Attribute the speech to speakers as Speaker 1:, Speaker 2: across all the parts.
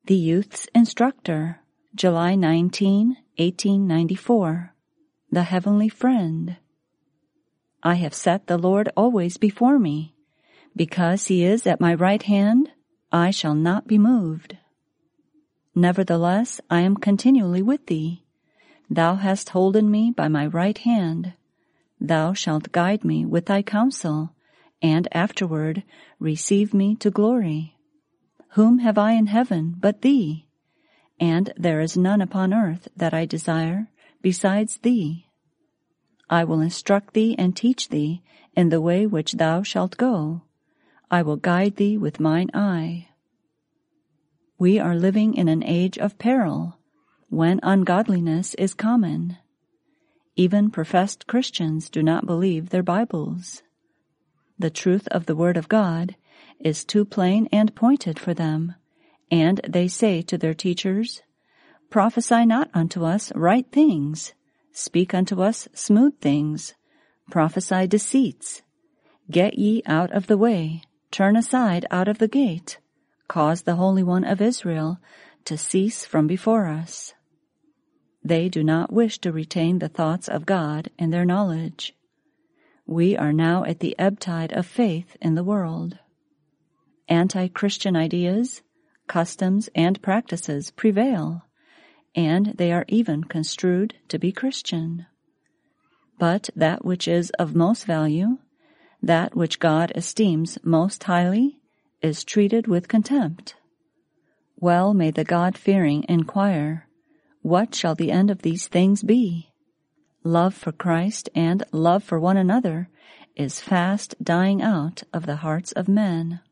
Speaker 1: The Youth's Instructor, July 19, 1894. The Heavenly Friend. I have set the Lord always before me. Because he is at my right hand, I shall not be moved. Nevertheless, I am continually with thee. Thou hast holden me by my right hand. Thou shalt guide me with thy counsel, and afterward receive me to glory. Whom have I in heaven but thee? And there is none upon earth that I desire besides thee. I will instruct thee and teach thee in the way which thou shalt go. I will guide thee with mine eye. We are living in an age of peril, when ungodliness is common. Even professed Christians do not believe their Bibles. The truth of the Word of God is too plain and pointed for them, and they say to their teachers, "Prophesy not unto us right things, speak unto us smooth things, prophesy deceits. Get ye out of the way, turn aside out of the gate, cause the Holy One of Israel to cease from before us." They do not wish to retain the thoughts of God in their knowledge. We are now at the ebb tide of faith in the world. Anti-Christian ideas, customs, and practices prevail, and they are even construed to be Christian. But that which is of most value, that which God esteems most highly, is treated with contempt. Well may the God-fearing inquire, what shall the end of these things be? Love for Christ and love for one another is fast dying out of the hearts of men.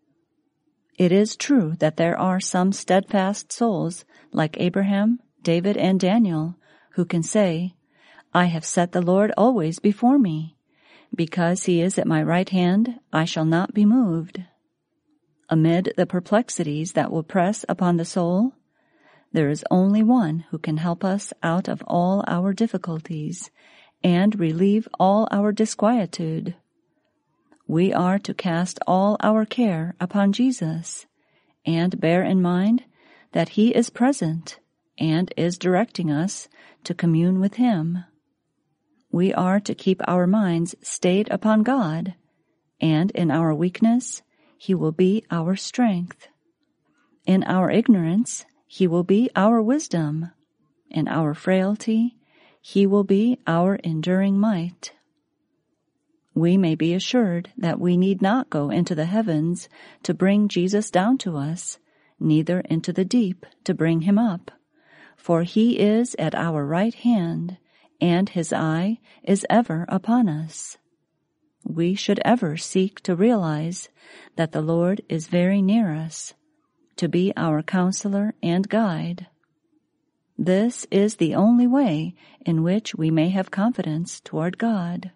Speaker 1: It is true that there are some steadfast souls like Abraham, David, and Daniel who can say, "I have set the Lord always before me. Because he is at my right hand, I shall not be moved." Amid the perplexities that will press upon the soul, there is only one who can help us out of all our difficulties and relieve all our disquietude. We are to cast all our care upon Jesus and bear in mind that he is present and is directing us to commune with him. We are to keep our minds stayed upon God, and in our weakness, he will be our strength. In our ignorance, he will be our wisdom. In our frailty, he will be our enduring might. We may be assured that we need not go into the heavens to bring Jesus down to us, neither into the deep to bring him up, for he is at our right hand, and his eye is ever upon us. We should ever seek to realize that the Lord is very near us, to be our counselor and guide. This is the only way in which we may have confidence toward God.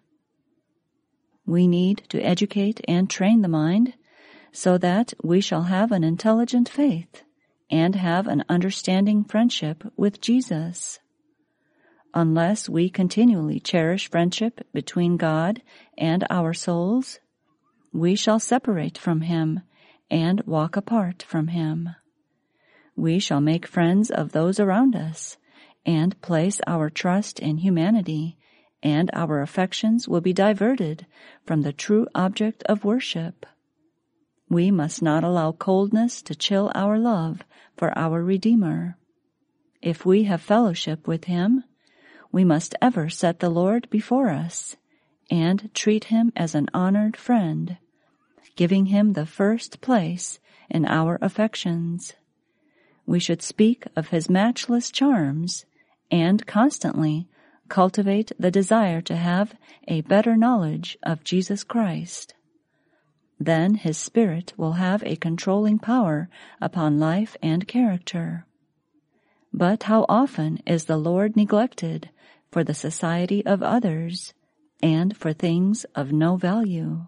Speaker 1: We need to educate and train the mind so that we shall have an intelligent faith and have an understanding friendship with Jesus. Unless we continually cherish friendship between God and our souls, we shall separate from him and walk apart from him. We shall make friends of those around us and place our trust in humanity, and our affections will be diverted from the true object of worship. We must not allow coldness to chill our love for our Redeemer. If we have fellowship with him, we must ever set the Lord before us and treat him as an honored friend, giving him the first place in our affections. We should speak of his matchless charms and constantly cultivate the desire to have a better knowledge of Jesus Christ. Then his Spirit will have a controlling power upon life and character. But how often is the Lord neglected for the society of others and for things of no value?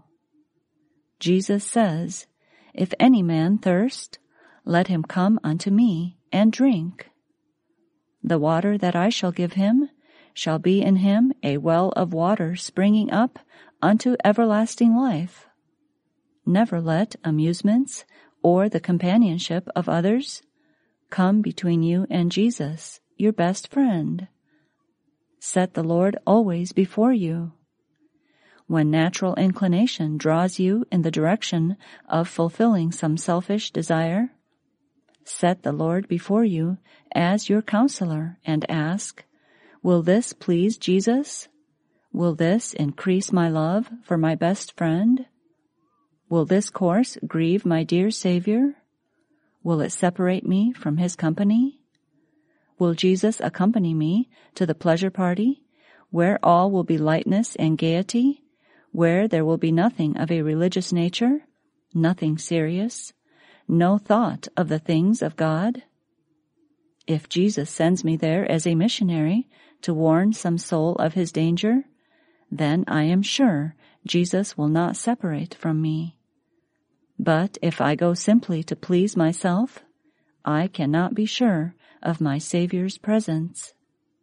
Speaker 1: Jesus says, "If any man thirst, let him come unto me and drink. The water that I shall give him shall be in him a well of water springing up unto everlasting life." Never let amusements or the companionship of others come between you and Jesus, your best friend. Set the Lord always before you. When natural inclination draws you in the direction of fulfilling some selfish desire, set the Lord before you as your counselor and ask, will this please Jesus? Will this increase my love for my best friend? Will this course grieve my dear Savior? Will it separate me from his company? Will Jesus accompany me to the pleasure party, where all will be lightness and gaiety, where there will be nothing of a religious nature, nothing serious, no thought of the things of God? If Jesus sends me there as a missionary to warn some soul of his danger, then I am sure Jesus will not separate from me. But if I go simply to please myself, I cannot be sure of my Savior's presence.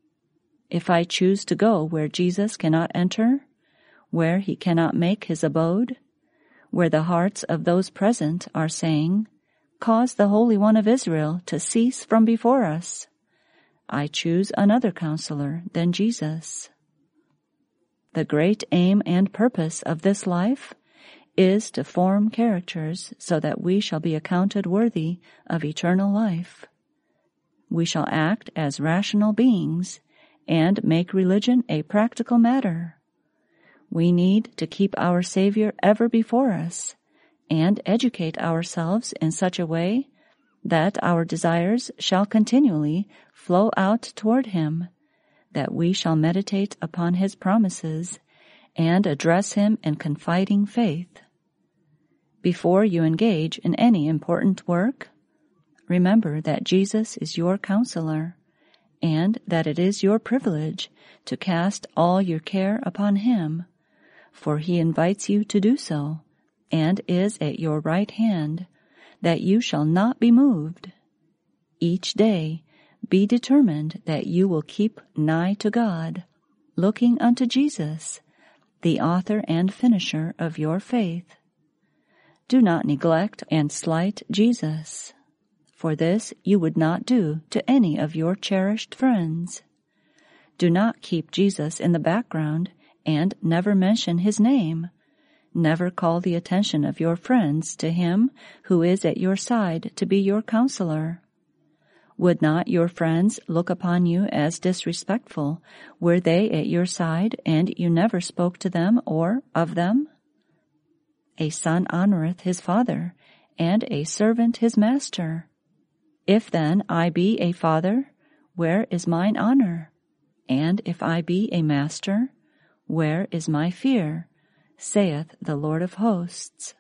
Speaker 1: If I choose to go where Jesus cannot enter, where he cannot make his abode, where the hearts of those present are saying, cause the Holy One of Israel to cease from before us, I choose another counselor than Jesus. The great aim and purpose of this life is to form characters so that we shall be accounted worthy of eternal life. We shall act as rational beings and make religion a practical matter. We need to keep our Savior ever before us and educate ourselves in such a way that our desires shall continually flow out toward him, that we shall meditate upon his promises and address him in confiding faith. Before you engage in any important work, remember that Jesus is your counselor and that it is your privilege to cast all your care upon him, for he invites you to do so, and is at your right hand, that you shall not be moved. Each day be determined that you will keep nigh to God, looking unto Jesus, the author and finisher of your faith. Do not neglect and slight Jesus, for this you would not do to any of your cherished friends. Do not keep Jesus in the background and never mention his name. Never call the attention of your friends to him who is at your side to be your counselor. Would not your friends look upon you as disrespectful were they at your side and you never spoke to them or of them? A son honoreth his father, and a servant his master. If then I be a father, where is mine honor? And if I be a master, where is my fear? Saith the Lord of hosts.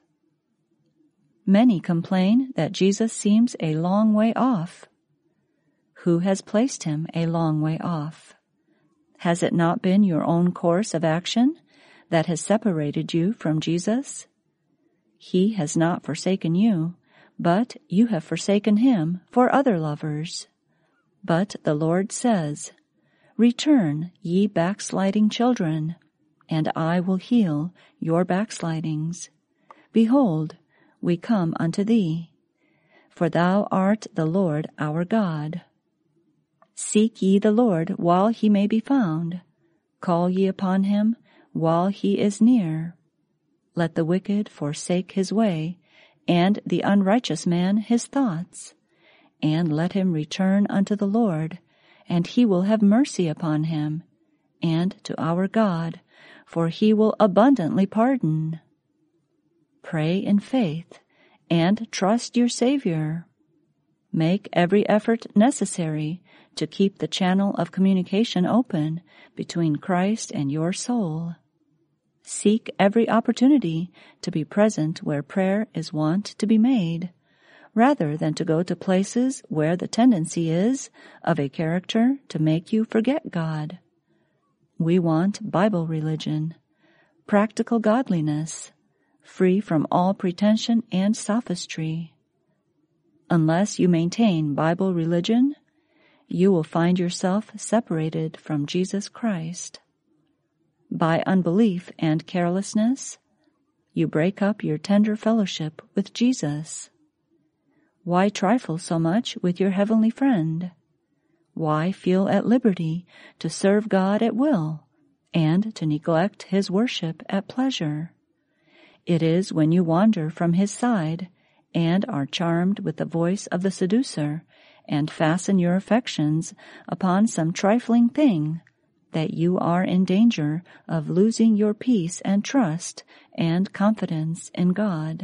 Speaker 1: Many complain that Jesus seems a long way off. Who has placed him a long way off? Has it not been your own course of action that has separated you from Jesus? He has not forsaken you, but you have forsaken him for other lovers. But the Lord says, Return, ye backsliding children, and I will heal your backslidings. Behold, we come unto thee, for thou art the Lord our God. Seek ye the Lord while he may be found. Call ye upon him while he is near. Let the wicked forsake his way, and the unrighteous man his thoughts. And let him return unto the Lord, and he will have mercy upon him, and to our God, for he will abundantly pardon. Pray in faith, and trust your Savior. Make every effort necessary to keep the channel of communication open between Christ and your soul. Seek every opportunity to be present where prayer is wont to be made, rather than to go to places where the tendency is of a character to make you forget God. We want Bible religion, practical godliness, free from all pretension and sophistry. Unless you maintain Bible religion, you will find yourself separated from Jesus Christ. By unbelief and carelessness, you break up your tender fellowship with Jesus. Why trifle so much with your heavenly friend? Why feel at liberty to serve God at will and to neglect his worship at pleasure? It is when you wander from his side and are charmed with the voice of the seducer and fasten your affections upon some trifling thing that you are in danger of losing your peace and trust and confidence in God.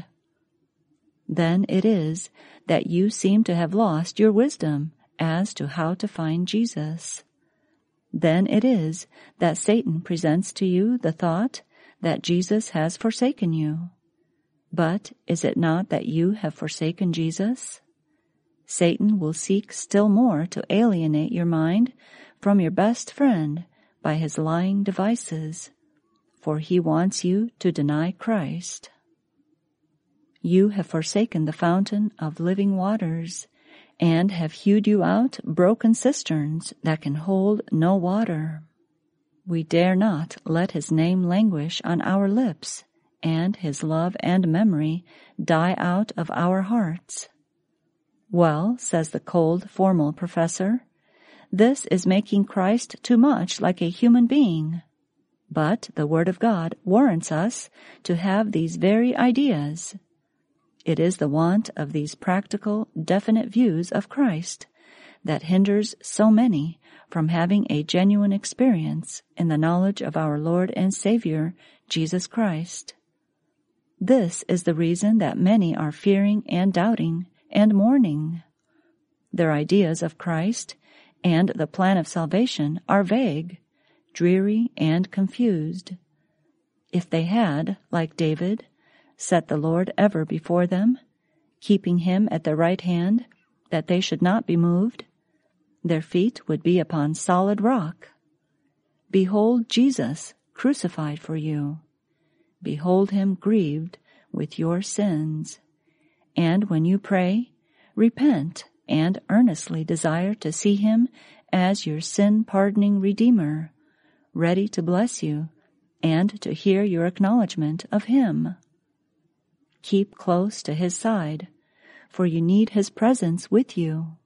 Speaker 1: Then it is that you seem to have lost your wisdom as to how to find Jesus. Then it is that Satan presents to you the thought that Jesus has forsaken you. But is it not that you have forsaken Jesus? Satan will seek still more to alienate your mind from your best friend by his lying devices, for he wants you to deny Christ. You have forsaken the fountain of living waters, and have hewed you out broken cisterns that can hold no water. We dare not let his name languish on our lips, and his love and memory die out of our hearts. Well, says the cold, formal professor, this is making Christ too much like a human being. But the Word of God warrants us to have these very ideas. It is the want of these practical, definite views of Christ that hinders so many from having a genuine experience in the knowledge of our Lord and Savior, Jesus Christ. This is the reason that many are fearing and doubting and mourning. Their ideas of Christ and the plan of salvation are vague, dreary, and confused. If they had, like David, set the Lord ever before them, keeping him at their right hand, that they should not be moved, their feet would be upon solid rock. Behold Jesus crucified for you. Behold him grieved with your sins. And when you pray, repent and earnestly desire to see him as your sin-pardoning Redeemer, ready to bless you and to hear your acknowledgement of him. Keep close to his side, for you need his presence with you.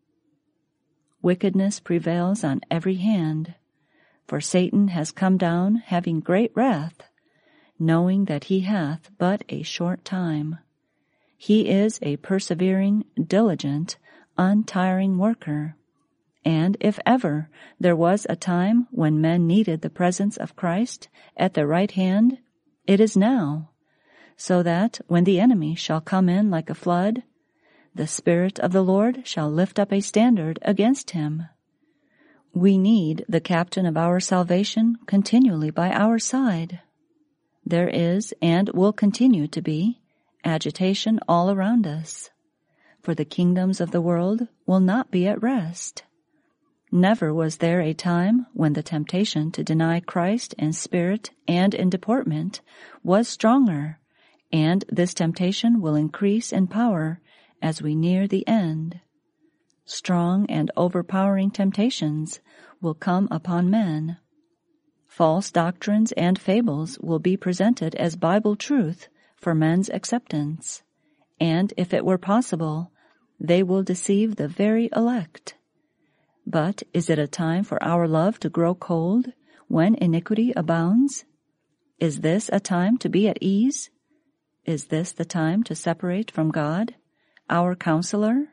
Speaker 1: Wickedness prevails on every hand, for Satan has come down having great wrath, knowing that he hath but a short time. He is a persevering, diligent, untiring worker, and if ever there was a time when men needed the presence of Christ at their right hand, it is now, so that when the enemy shall come in like a flood, the Spirit of the Lord shall lift up a standard against him. We need the captain of our salvation continually by our side. There is and will continue to be agitation all around us, for the kingdoms of the world will not be at rest. Never was there a time when the temptation to deny Christ in spirit and in deportment was stronger, and this temptation will increase in power as we near the end. Strong and overpowering temptations will come upon men. False doctrines and fables will be presented as Bible truth for men's acceptance, and if it were possible, they will deceive the very elect. But is it a time for our love to grow cold when iniquity abounds? Is this a time to be at ease? Is this the time to separate from God, our counselor?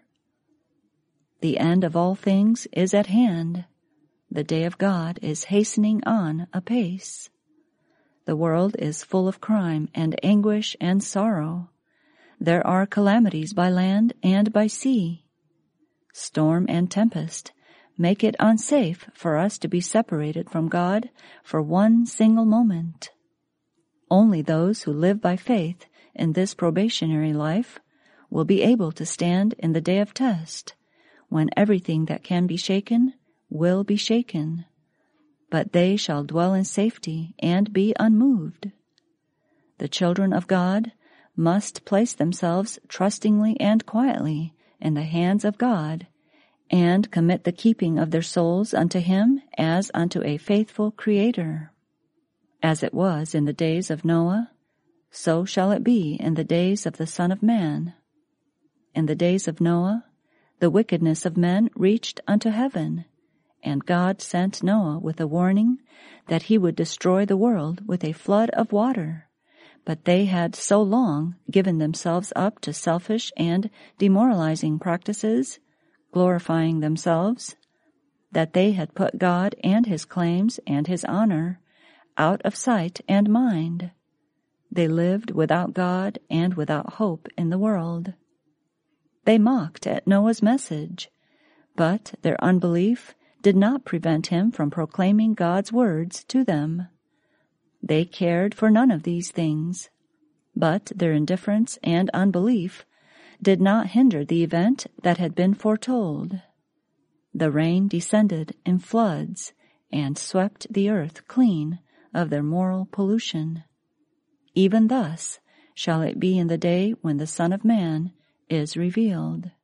Speaker 1: The end of all things is at hand. The day of God is hastening on apace. The world is full of crime and anguish and sorrow. There are calamities by land and by sea. Storm and tempest make it unsafe for us to be separated from God for one single moment. Only those who live by faith in this probationary life will be able to stand in the day of test, when everything that can be shaken will be shaken, but they shall dwell in safety and be unmoved. The children of God must place themselves trustingly and quietly in the hands of God, and commit the keeping of their souls unto him as unto a faithful Creator. As it was in the days of Noah, so shall it be in the days of the Son of Man. in the days of Noah, the wickedness of men reached unto heaven, and God sent Noah with a warning that he would destroy the world with a flood of water. But they had so long given themselves up to selfish and demoralizing practices, glorifying themselves, that they had put God and his claims and his honor out of sight and mind. They lived without God and without hope in the world. They mocked at Noah's message, but their unbelief did not prevent him from proclaiming God's words to them. They cared for none of these things, but their indifference and unbelief did not hinder the event that had been foretold. The rain descended in floods and swept the earth clean of their moral pollution. Even thus shall it be in the day when the Son of Man is revealed.